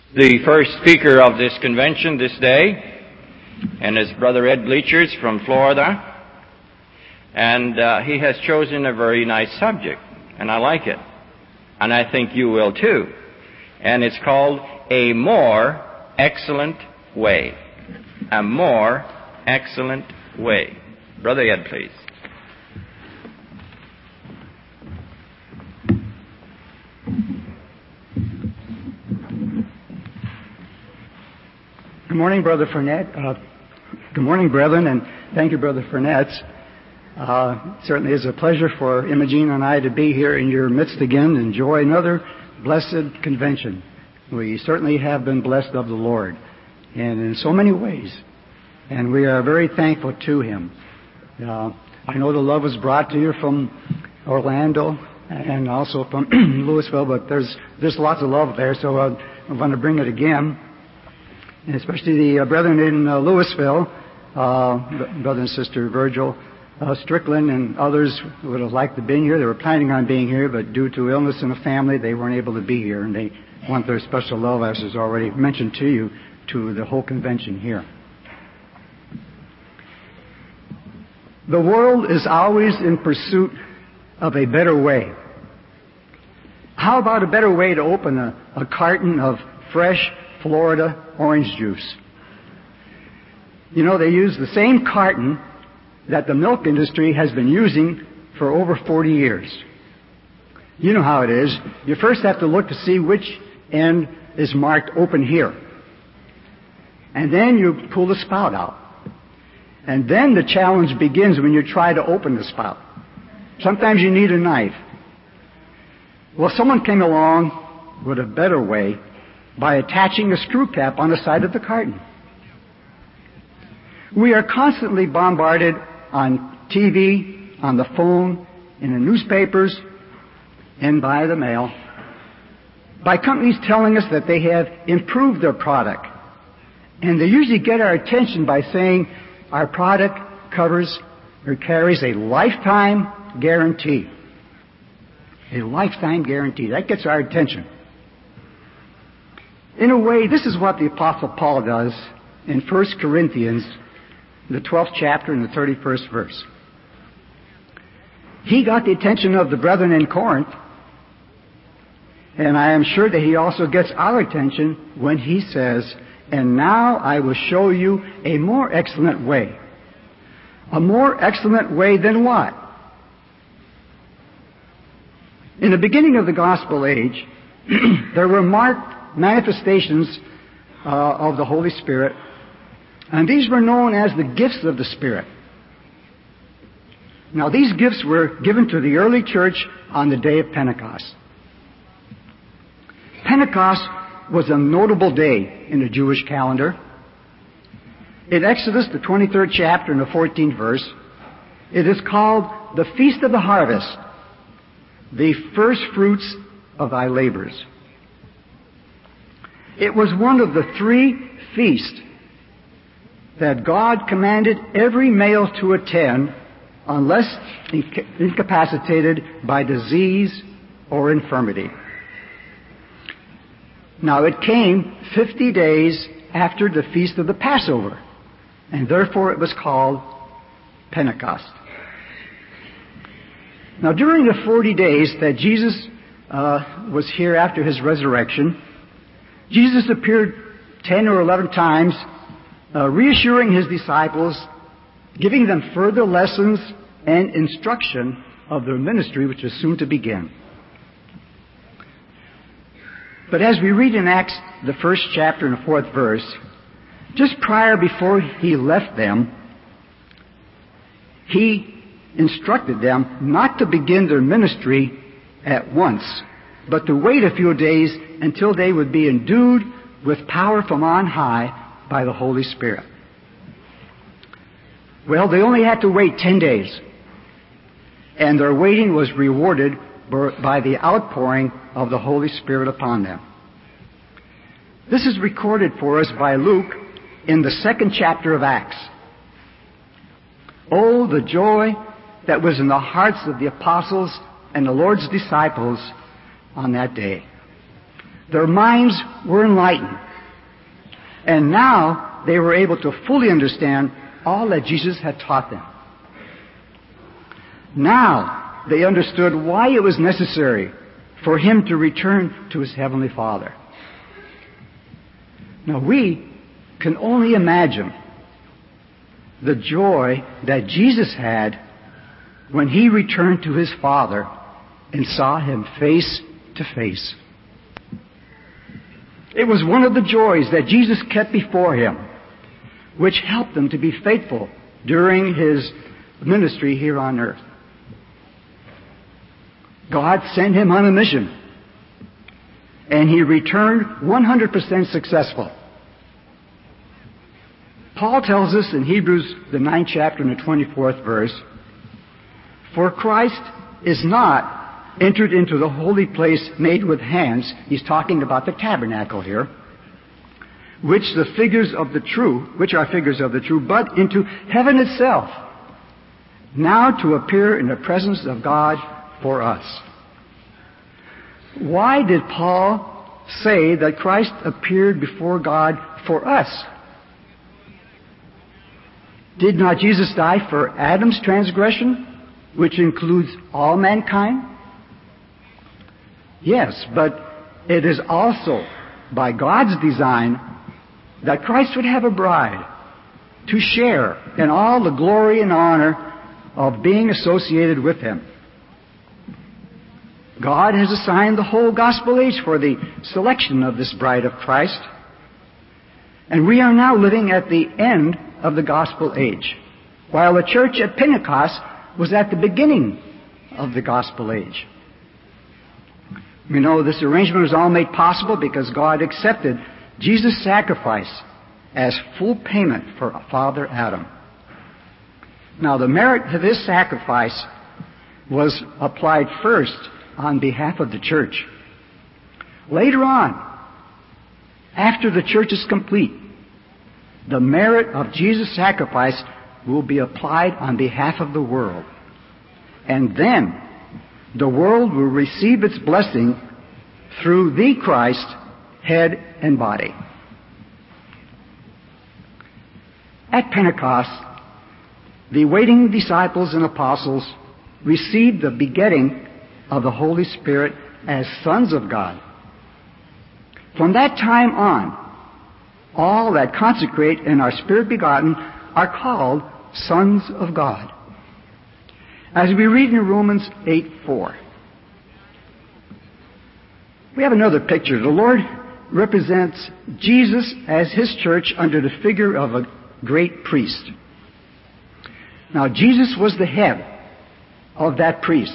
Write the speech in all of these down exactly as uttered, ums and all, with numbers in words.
The first speaker of this convention this day, and is Brother Ed Bleachers from Florida. And uh, he has chosen a very nice subject, and I like it. And I think you will too. And it's called A More Excellent Way. A More Excellent Way. Brother Ed, please. Good morning, Brother Furnett. Uh, good morning, brethren, and thank you, Brother Furnett. Uh, it certainly is a pleasure for Imogene and I to be here in your midst again and enjoy another blessed convention. We certainly have been blessed of the Lord, and in so many ways, and we are very thankful to Him. Uh, I know the love was brought to you from Orlando and also from Louisville, but there's there's lots of love there, so uh, I want to bring it again. And especially the uh, brethren in uh, Louisville, uh, brother and sister Virgil uh, Strickland and others would have liked to be here. They were planning on being here, but due to illness in the family, they weren't able to be here. And they want their special love, as is already mentioned to you, to the whole convention here. The world is always in pursuit of a better way. How about a better way to open a, a carton of fresh Florida orange juice? You know, they use the same carton that the milk industry has been using for over forty years. You know how it is. You first have to look to see which end is marked open here. And then you pull the spout out. And then the challenge begins when you try to open the spout. Sometimes you need a knife. Well, someone came along with a better way by attaching a screw cap on the side of the carton. We are constantly bombarded on T V, on the phone, in the newspapers, and by the mail by companies telling us that they have improved their product. And they usually get our attention by saying our product covers or carries a lifetime guarantee. A lifetime guarantee. That gets our attention. In a way, this is what the Apostle Paul does in First Corinthians, the twelfth chapter and the thirty-first verse. He got the attention of the brethren in Corinth, and I am sure that he also gets our attention when he says, "And now I will show you a more excellent way." A more excellent way than what? In the beginning of the gospel age, there were marked manifestations uh, of the Holy Spirit, and these were known as the gifts of the Spirit. Now, these gifts were given to the early church on the day of Pentecost. Pentecost was a notable day in the Jewish calendar. In Exodus, the twenty-third chapter and the fourteenth verse, it is called the Feast of the Harvest, the first fruits of thy labors. It was one of the three feasts that God commanded every male to attend unless incapacitated by disease or infirmity. Now, it came fifty days after the feast of the Passover, and therefore it was called Pentecost. Now, during the forty days that Jesus uh, was here after His resurrection, Jesus appeared ten or eleven times, uh, reassuring His disciples, giving them further lessons and instruction of their ministry, which is soon to begin. But as we read in Acts, the first chapter and the fourth verse, just prior before He left them, He instructed them not to begin their ministry at once, but to wait a few days until they would be endued with power from on high by the Holy Spirit. Well, they only had to wait ten days, and their waiting was rewarded by the outpouring of the Holy Spirit upon them. This is recorded for us by Luke in the second chapter of Acts. Oh, the joy that was in the hearts of the apostles and the Lord's disciples on that day. Their minds were enlightened. And now they were able to fully understand all that Jesus had taught them. Now they understood why it was necessary for him to return to his heavenly Father. Now we can only imagine the joy that Jesus had when he returned to his Father and saw him face to face. It was one of the joys that Jesus kept before him, which helped him to be faithful during his ministry here on earth. God sent him on a mission, and he returned one hundred percent successful. Paul tells us in Hebrews, the ninth chapter and the twenty-fourth verse, "For Christ is not entered into the holy place made with hands," he's talking about the tabernacle here, which the figures of the true, which are figures of the true, but into heaven itself, now to appear in the presence of God for us. Why did Paul say that Christ appeared before God for us? Did not Jesus die for Adam's transgression, which includes all mankind? Yes, but it is also by God's design that Christ would have a bride to share in all the glory and honor of being associated with him. God has assigned the whole gospel age for the selection of this bride of Christ, and we are now living at the end of the gospel age, while the church at Pentecost was at the beginning of the gospel age. We know this arrangement was all made possible because God accepted Jesus' sacrifice as full payment for Father Adam. Now, the merit of his sacrifice was applied first on behalf of the church. Later on, after the church is complete, the merit of Jesus' sacrifice will be applied on behalf of the world. And then the world will receive its blessing through the Christ, head and body. At Pentecost, the waiting disciples and apostles received the begetting of the Holy Spirit as sons of God. From that time on, all that consecrate and are Spirit begotten are called sons of God. As we read in Romans eight four, we have another picture. The Lord represents Jesus as his church under the figure of a great priest. Now, Jesus was the head of that priest,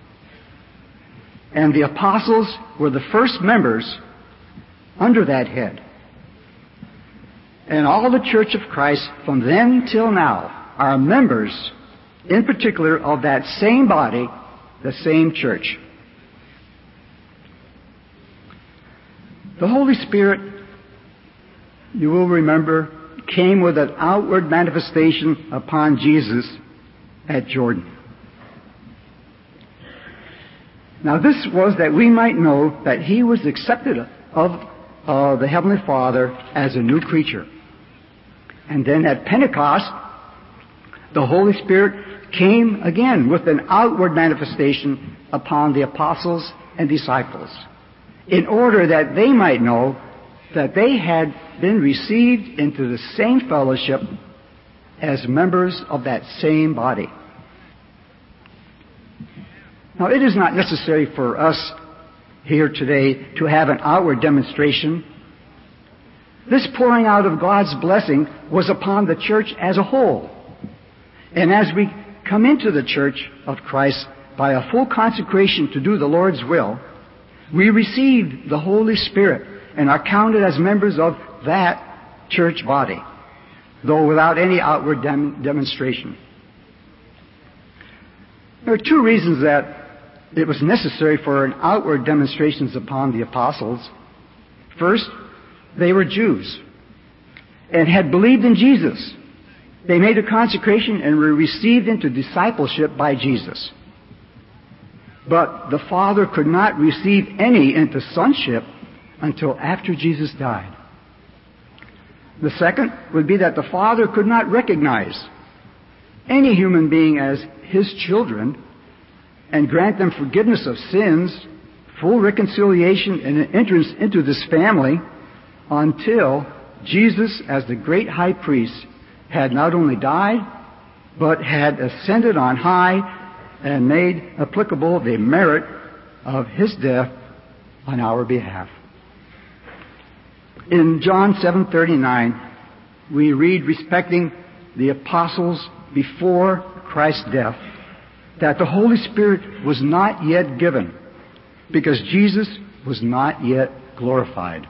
and the apostles were the first members under that head. And all the church of Christ from then till now are members, in particular, of that same body, the same church. The Holy Spirit, you will remember, came with an outward manifestation upon Jesus at Jordan. Now this was that we might know that he was accepted of uh, the Heavenly Father as a new creature. And then at Pentecost, the Holy Spirit came again with an outward manifestation upon the apostles and disciples, in order that they might know that they had been received into the same fellowship as members of that same body. Now, it is not necessary for us here today to have an outward demonstration. This pouring out of God's blessing was upon the church as a whole. And as we come into the church of Christ by a full consecration to do the Lord's will, we receive the Holy Spirit and are counted as members of that church body, though without any outward dem- demonstration. There are two reasons that it was necessary for an outward demonstrations upon the apostles. First, they were Jews and had believed in Jesus. They made a consecration and were received into discipleship by Jesus. But the Father could not receive any into sonship until after Jesus died. The second would be that the Father could not recognize any human being as His children and grant them forgiveness of sins, full reconciliation, and an entrance into this family until Jesus, as the great high priest, had not only died, but had ascended on high and made applicable the merit of His death on our behalf. In John seven thirty-nine, we read respecting the apostles before Christ's death that the Holy Spirit was not yet given because Jesus was not yet glorified.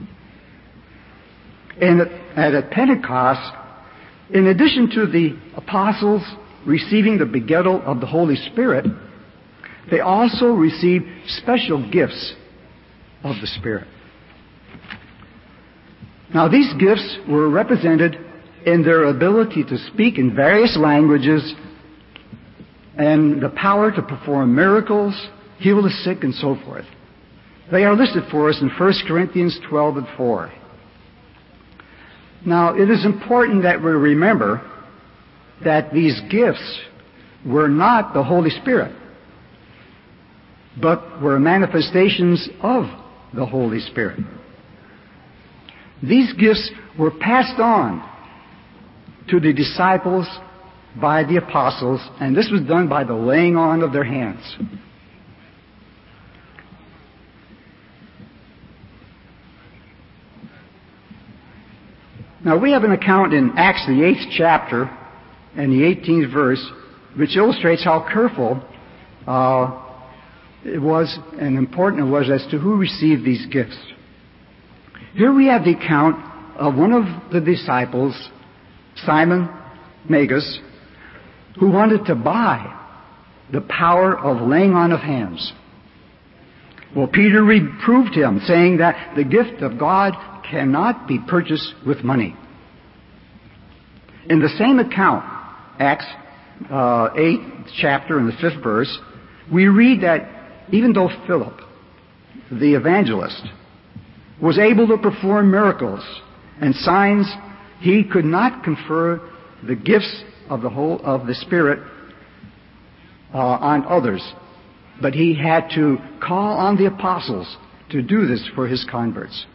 And at Pentecost, in addition to the apostles receiving the begettal of the Holy Spirit, they also received special gifts of the Spirit. Now, these gifts were represented in their ability to speak in various languages and the power to perform miracles, heal the sick, and so forth. They are listed for us in First Corinthians twelve and four. Now, it is important that we remember that these gifts were not the Holy Spirit, but were manifestations of the Holy Spirit. These gifts were passed on to the disciples by the apostles, and this was done by the laying on of their hands. Now, we have an account in Acts, the eighth chapter, and the eighteenth verse, which illustrates how careful uh, it was and important it was as to who received these gifts. Here we have the account of one of the disciples, Simon Magus, who wanted to buy the power of laying on of hands. Well, Peter reproved him, saying that the gift of God cannot be purchased with money. In the same account, Acts uh, eighth chapter and the fifth verse, we read that even though Philip, the evangelist, was able to perform miracles and signs, he could not confer the gifts of the whole of the Spirit uh, on others, but he had to call on the apostles to do this for his converts.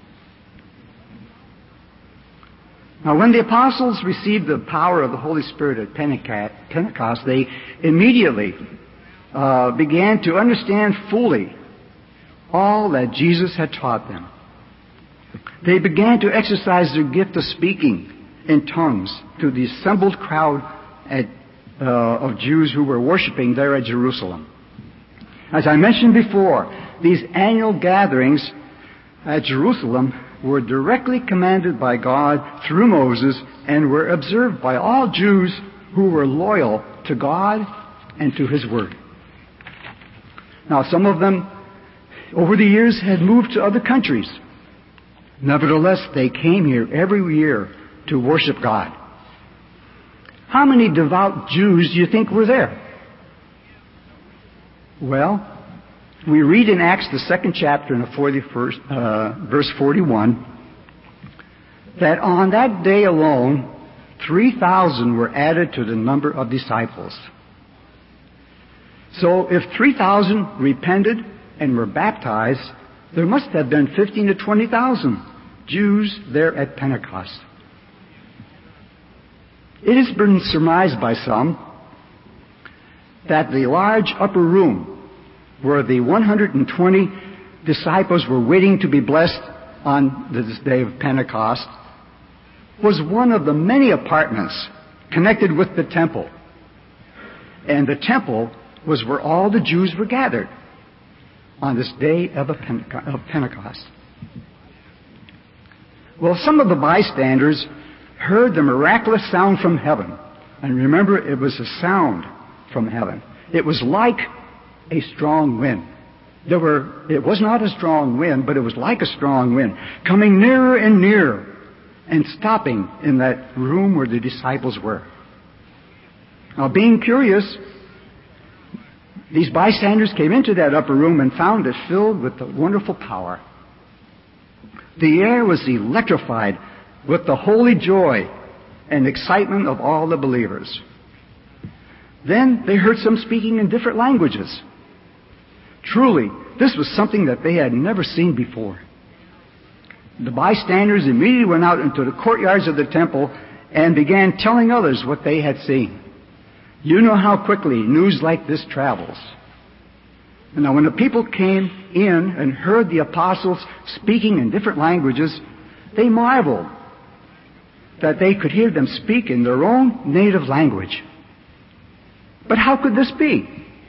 Now, when the apostles received the power of the Holy Spirit at Pentecost, they immediately uh, began to understand fully all that Jesus had taught them. They began to exercise their gift of speaking in tongues to the assembled crowd at, uh, of Jews who were worshiping there at Jerusalem. As I mentioned before, these annual gatherings at Jerusalem were directly commanded by God through Moses and were observed by all Jews who were loyal to God and to His Word. Now, some of them, over the years, had moved to other countries. Nevertheless, they came here every year to worship God. How many devout Jews do you think were there? Well, we read in Acts, the second chapter, in the forty-first, uh, verse forty-one, that on that day alone, three thousand were added to the number of disciples. So if three thousand repented and were baptized, there must have been fifteen to twenty thousand Jews there at Pentecost. It has been surmised by some that the large upper room where the one hundred twenty disciples were waiting to be blessed on this day of Pentecost was one of the many apartments connected with the temple. And the temple was where all the Jews were gathered on this day of, a Penteco- of Pentecost. Well, some of the bystanders heard the miraculous sound from heaven. And remember, it was a sound from heaven. It was like a strong wind. There were, it was not a strong wind, but it was like a strong wind, coming nearer and nearer and stopping in that room where the disciples were. Now, being curious, these bystanders came into that upper room and found it filled with the wonderful power. The air was electrified with the holy joy and excitement of all the believers. Then they heard some speaking in different languages. Truly, this was something that they had never seen before. The bystanders immediately went out into the courtyards of the temple and began telling others what they had seen. You know how quickly news like this travels. And now when the people came in and heard the apostles speaking in different languages, they marveled that they could hear them speak in their own native language. But how could this be?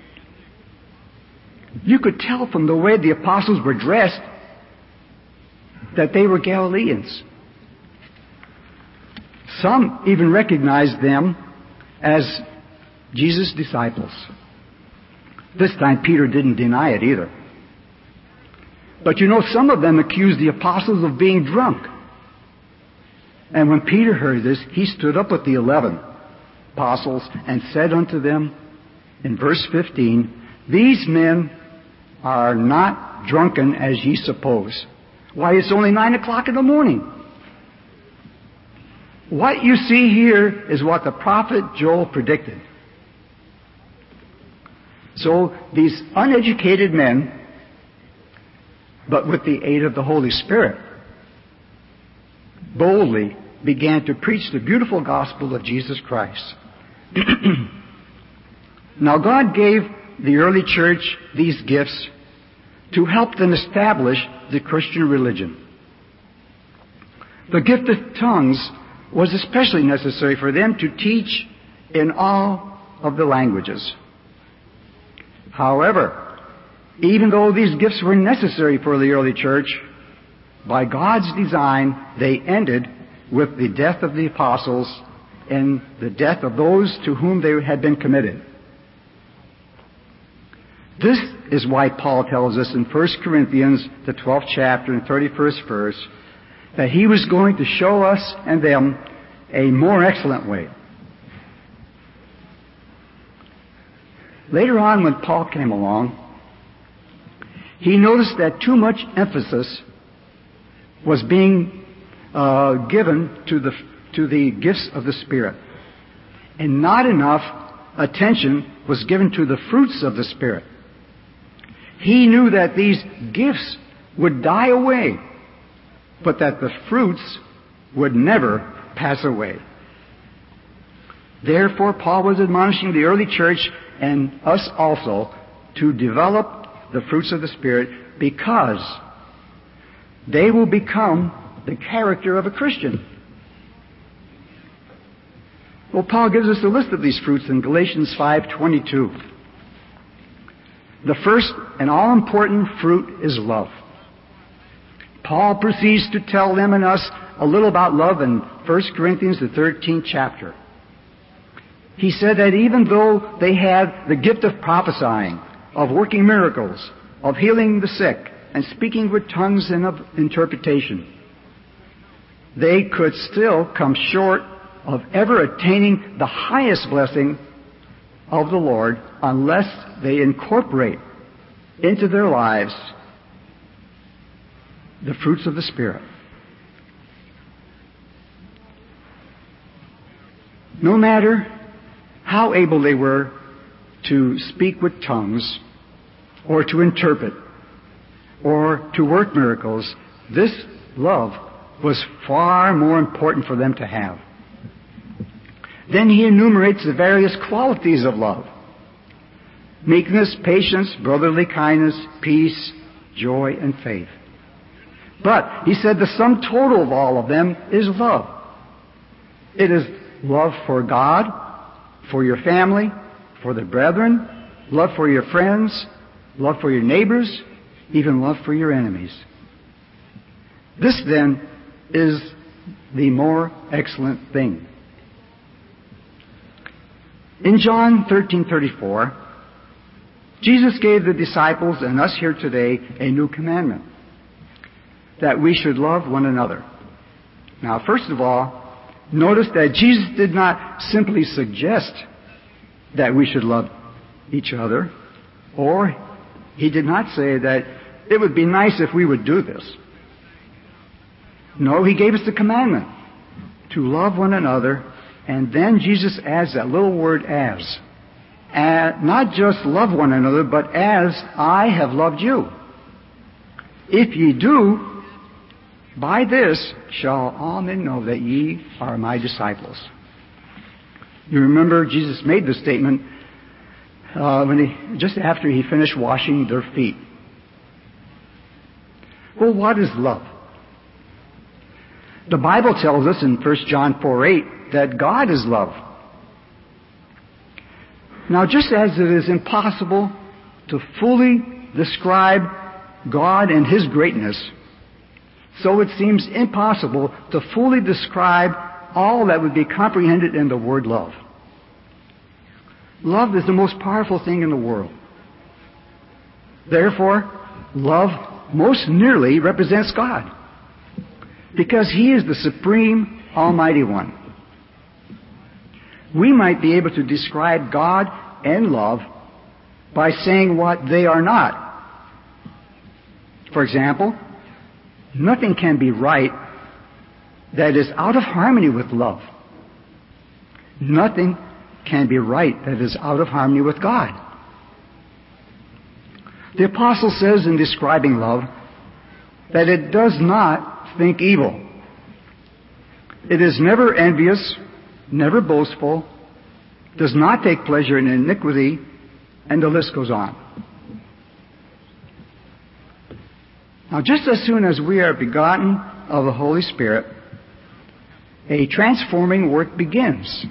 You could tell from the way the apostles were dressed that they were Galileans. Some even recognized them as Jesus' disciples. This time Peter didn't deny it either. But you know, some of them accused the apostles of being drunk. And when Peter heard this, he stood up with the eleven apostles and said unto them in verse fifteen, These men are not drunken as ye suppose. Why, it's only nine o'clock in the morning. What you see here is what the prophet Joel predicted. So these uneducated men, but with the aid of the Holy Spirit, boldly began to preach the beautiful gospel of Jesus Christ. Now God gave the early church these gifts to help them establish the Christian religion. The gift of tongues was especially necessary for them to teach in all of the languages. However, even though these gifts were necessary for the early church, by God's design, they ended with the death of the apostles and the death of those to whom they had been committed. This is why Paul tells us in First Corinthians, the twelfth chapter and thirty-first verse, that he was going to show us and them a more excellent way. Later on, when Paul came along, he noticed that too much emphasis was being uh, given to the to the gifts of the Spirit, and not enough attention was given to the fruits of the Spirit. He knew that these gifts would die away, but that the fruits would never pass away. Therefore, Paul was admonishing the early church and us also to develop the fruits of the Spirit, because they will become the character of a Christian. Well, Paul gives us a list of these fruits in Galatians five twenty-two. The first and all-important fruit is love. Paul proceeds to tell them and us a little about love in First Corinthians, the thirteenth chapter. He said that even though they had the gift of prophesying, of working miracles, of healing the sick, and speaking with tongues and of interpretation, they could still come short of ever attaining the highest blessing of the Lord unless they incorporate into their lives the fruits of the Spirit. No matter how able they were to speak with tongues, or to interpret, or to work miracles, this love was far more important for them to have. Then he enumerates the various qualities of love: meekness, patience, brotherly kindness, peace, joy, and faith. But he said the sum total of all of them is love. It is love for God, for your family, for the brethren, love for your friends, love for your neighbors, even love for your enemies. This, then, is the more excellent thing. In John thirteen thirty-four, Jesus gave the disciples and us here today a new commandment, that we should love one another. Now, first of all, notice that Jesus did not simply suggest that we should love each other, or he did not say that it would be nice if we would do this. No, He gave us the commandment to love one another, and then Jesus adds that little word as. And not just love one another, but as I have loved you. If ye do, by this shall all men know that ye are my disciples. You remember Jesus made this statement uh, when he, just after he finished washing their feet. Well, what is love? The Bible tells us in First John four eight that God is love. Now, just as it is impossible to fully describe God and His greatness, so it seems impossible to fully describe all that would be comprehended in the word love. Love is the most powerful thing in the world. Therefore, love most nearly represents God, because He is the supreme Almighty One. We might be able to describe God and love by saying what they are not. For example, nothing can be right that is out of harmony with love. Nothing can be right that is out of harmony with God. The Apostle says in describing love that it does not think evil. It is never envious, never boastful, does not take pleasure in iniquity, and the list goes on. Now, just as soon as we are begotten of the Holy Spirit, a transforming work begins.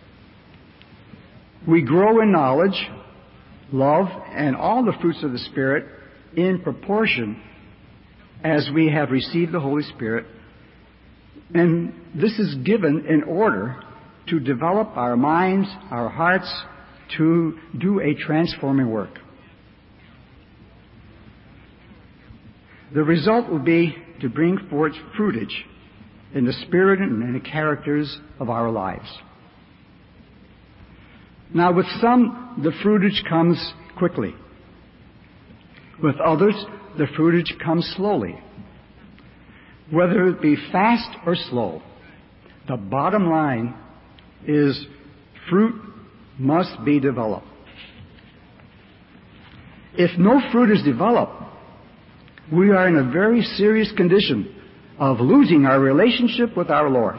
We grow in knowledge, love, and all the fruits of the Spirit in proportion as we have received the Holy Spirit. And this is given in order to develop our minds, our hearts, to do a transforming work. The result will be to bring forth fruitage in the spirit and in the characters of our lives. Now, with some, the fruitage comes quickly. With others, the fruitage comes slowly. Whether it be fast or slow, the bottom line is fruit must be developed. If no fruit is developed, we are in a very serious condition of losing our relationship with our Lord.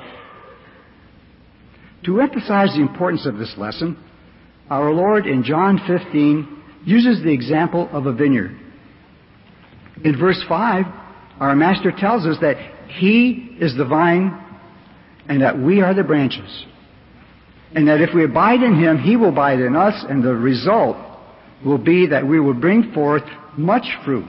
To emphasize the importance of this lesson, our Lord in John fifteen uses the example of a vineyard. In verse five, our Master tells us that He is the vine and that we are the branches. And that if we abide in Him, He will abide in us, and the result will be that we will bring forth much fruit.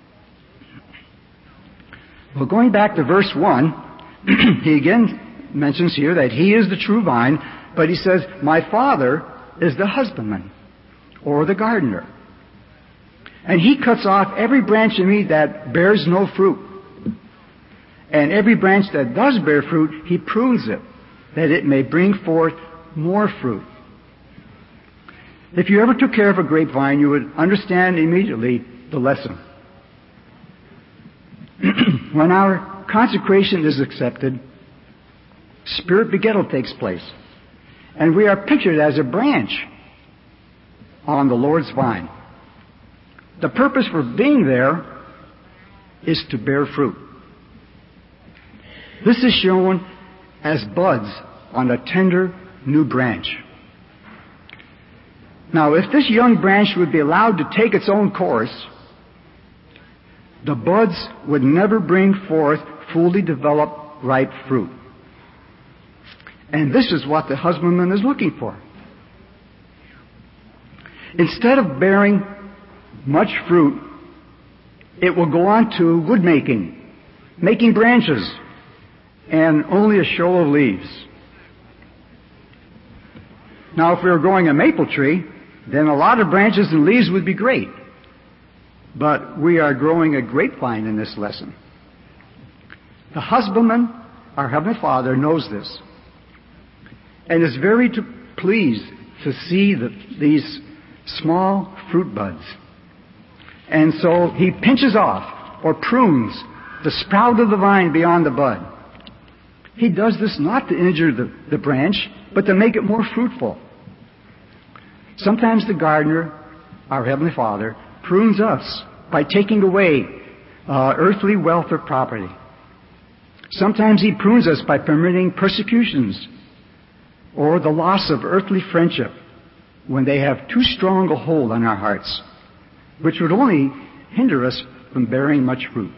Well, going back to verse one, he again mentions here that He is the true vine, but he says, my Father is the husbandman, or the gardener. And He cuts off every branch in me that bears no fruit. And every branch that does bear fruit, He prunes it, that it may bring forth more fruit. If you ever took care of a grapevine, you would understand immediately the lesson. When our consecration is accepted, spirit begettal takes place. And we are pictured as a branch on the Lord's vine. The purpose for being there is to bear fruit. This is shown as buds on a tender new branch. Now, if this young branch would be allowed to take its own course, the buds would never bring forth fully developed, ripe fruit. And this is what the husbandman is looking for. Instead of bearing much fruit, it will go on to wood making, making branches, and only a show of leaves. Now, if we were growing a maple tree, then a lot of branches and leaves would be great. But we are growing a grapevine in this lesson. The husbandman, our Heavenly Father, knows this, and is very to, pleased to see the, these small fruit buds. And so He pinches off or prunes the sprout of the vine beyond the bud. He does this not to injure the, the branch, but to make it more fruitful. Sometimes the gardener, our Heavenly Father, prunes us by taking away uh, earthly wealth or property. Sometimes He prunes us by permitting persecutions or the loss of earthly friendship when they have too strong a hold on our hearts, which would only hinder us from bearing much fruit.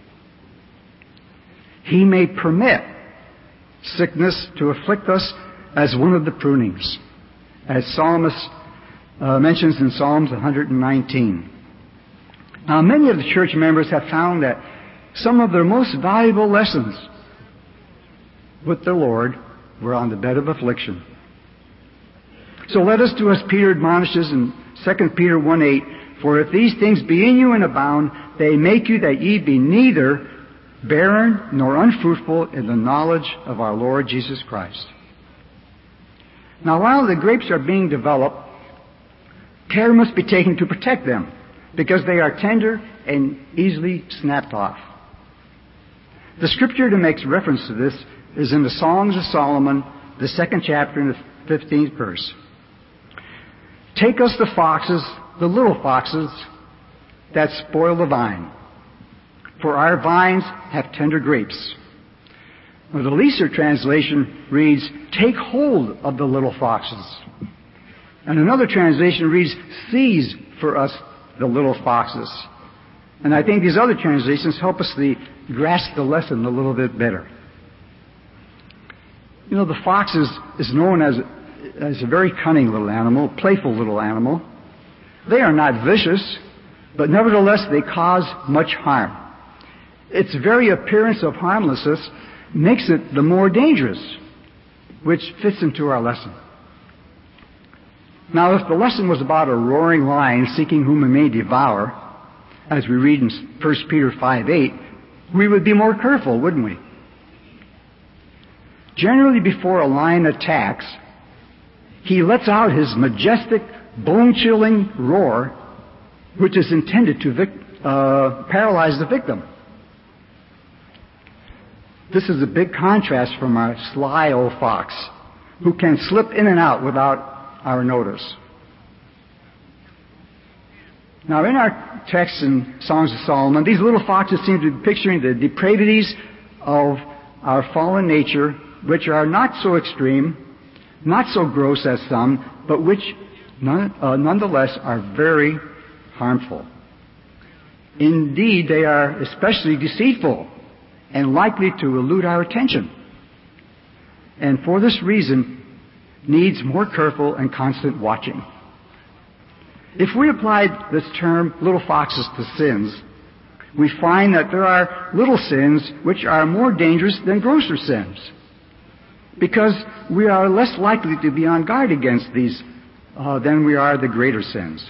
He may permit sickness to afflict us as one of the prunings, as Psalmist uh, mentions in Psalms one nineteen. Now, many of the church members have found that some of their most valuable lessons with the Lord were on the bed of affliction. So let us do as Peter admonishes in Second Peter one eight, for if these things be in you and abound, they make you that ye be neither barren nor unfruitful in the knowledge of our Lord Jesus Christ. Now, while the grapes are being developed, care must be taken to protect them, because they are tender and easily snapped off. The scripture that makes reference to this is in the Songs of Solomon, the second chapter and the fifteenth verse. Take us the foxes, the little foxes, that spoil the vine, for our vines have tender grapes. Well, the Leeser translation reads, take hold of the little foxes. And another translation reads, seize for us the little foxes. And I think these other translations help us to grasp the lesson a little bit better. You know, the fox is, is known as, as a very cunning little animal, playful little animal. They are not vicious, but nevertheless they cause much harm. Its very appearance of harmlessness makes it the more dangerous, which fits into our lesson. Now, if the lesson was about a roaring lion seeking whom it may devour, as we read in First Peter five eight, we would be more careful, wouldn't we? Generally, before a lion attacks, he lets out his majestic, bone-chilling roar, which is intended to vic- uh, paralyze the victim. This is a big contrast from our sly old fox, who can slip in and out without our notice. Now, in our text in Songs of Solomon, these little foxes seem to be picturing the depravities of our fallen nature, which are not so extreme, not so gross as some, but which none, uh, nonetheless are very harmful. Indeed, they are especially deceitful and likely to elude our attention. And for this reason, needs more careful and constant watching. If we applied this term, little foxes, to sins, we find that there are little sins which are more dangerous than grosser sins, because we are less likely to be on guard against these uh, than we are the greater sins.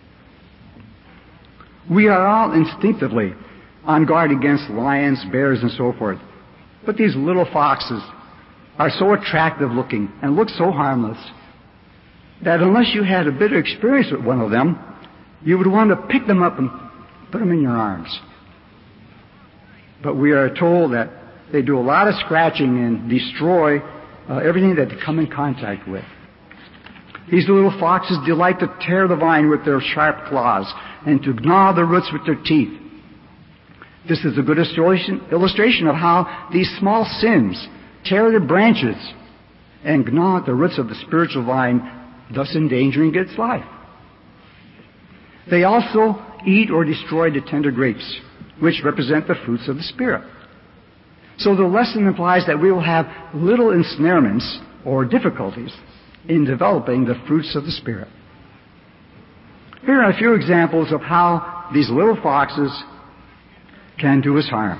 We are all instinctively on guard against lions, bears, and so forth, but these little foxes are so attractive looking and look so harmless that unless you had a bit of experience with one of them, you would want to pick them up and put them in your arms. But we are told that they do a lot of scratching and destroy uh, everything that they come in contact with. These little foxes delight to tear the vine with their sharp claws and to gnaw the roots with their teeth. This is a good illustration, illustration of how these small sins tear the branches and gnaw at the roots of the spiritual vine, thus endangering its life. They also eat or destroy the tender grapes, which represent the fruits of the Spirit. So the lesson implies that we will have little ensnarements or difficulties in developing the fruits of the Spirit. Here are a few examples of how these little foxes can do us harm.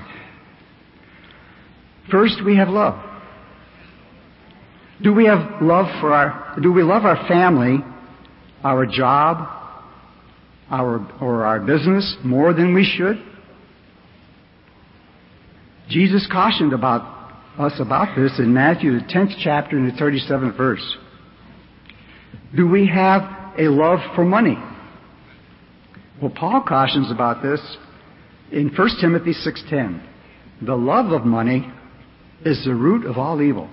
First, we have love. Do we have love for our, do we love our family, our job, our, or our business more than we should? Jesus cautioned about us about this in Matthew, the tenth chapter and the thirty-seventh verse. Do we have a love for money? Well, Paul cautions about this in First Timothy six ten. The love of money is the root of all evil.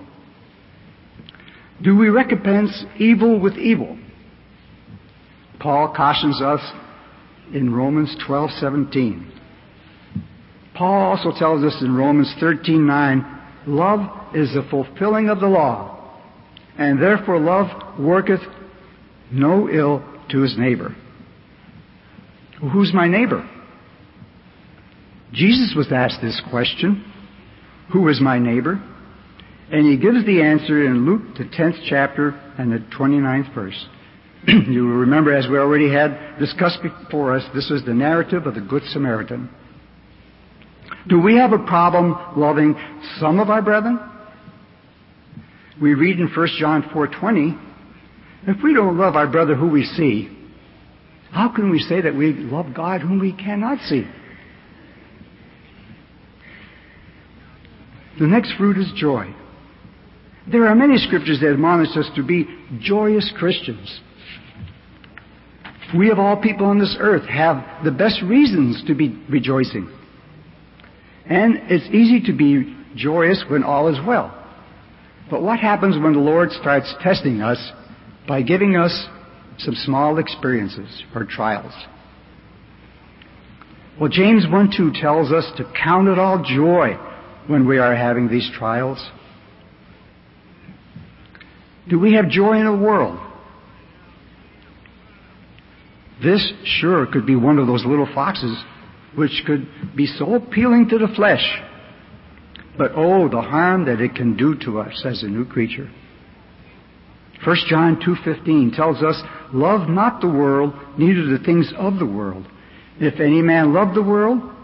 Do we recompense evil with evil? Paul cautions us in Romans twelve seventeen. Paul also tells us in Romans thirteen nine, love is the fulfilling of the law, and therefore love worketh no ill to his neighbor. Who's my neighbor? Jesus was asked this question, who is my neighbor? And he gives the answer in Luke, the tenth chapter and the twenty-ninth verse. You will remember, as we already had discussed before us, this was the narrative of the Good Samaritan. Do we have a problem loving some of our brethren? We read in First John four twenty, if we don't love our brother who we see, how can we say that we love God whom we cannot see? The next fruit is joy. There are many scriptures that admonish us to be joyous Christians. We of all people on this earth have the best reasons to be rejoicing. And it's easy to be joyous when all is well. But what happens when the Lord starts testing us by giving us some small experiences or trials? Well, James one two tells us to count it all joy when we are having these trials. Do we have joy in the world? This sure could be one of those little foxes which could be so appealing to the flesh. But oh, the harm that it can do to us as a new creature. First John two fifteen tells us, love not the world, neither the things of the world. If any man love the world,